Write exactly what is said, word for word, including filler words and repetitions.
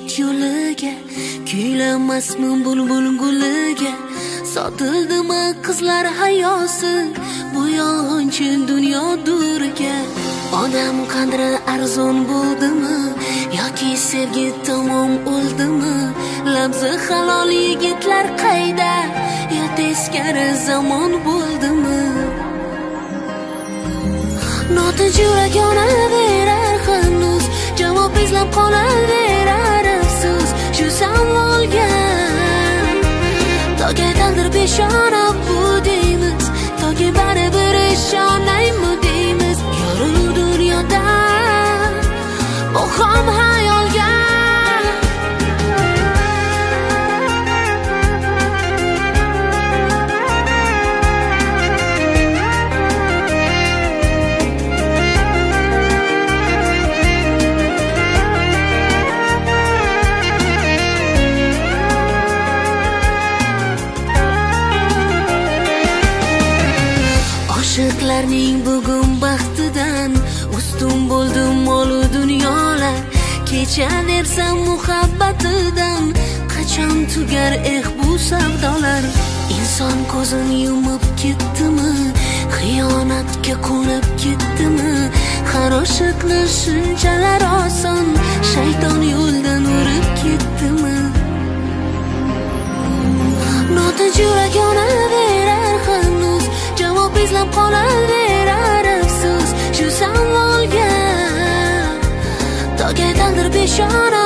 yigit yo'liga, kuylamasmi bulbul guliga. Sotildimi qizlar hayosi bu yolg'onchi dunyo duriga. Odam qadri arzon bo'ldimi yoki sevgi tamom o'ldimi? Labzi halol yigitlar qayda, yo teskari zamon bo'ldimi? Notinch yurak yonaverar hanuz, javob izlab qolaverar afsus shu savolga. Toki taqdir peshona bu deymiz, toki baribir ishonaymi deymiz. Yorug' dunyoda bu ham hayolga. Oshiqlarning bugun baxtidan ustun bo'ldi molu dunyolar. Kechaversam muhabbatidan qachon tugar eh bu savdolar? Inson ko'zini yumib ketdimi, xiyonatga qo'nib ketdimi? Har oshiqni shunchalar oson shayton yo'ldan urib ketdimi? Notinch yurak yonaverar hanuz, javob izlab qolaverar afsus shu savolga. Toki taqdir peshona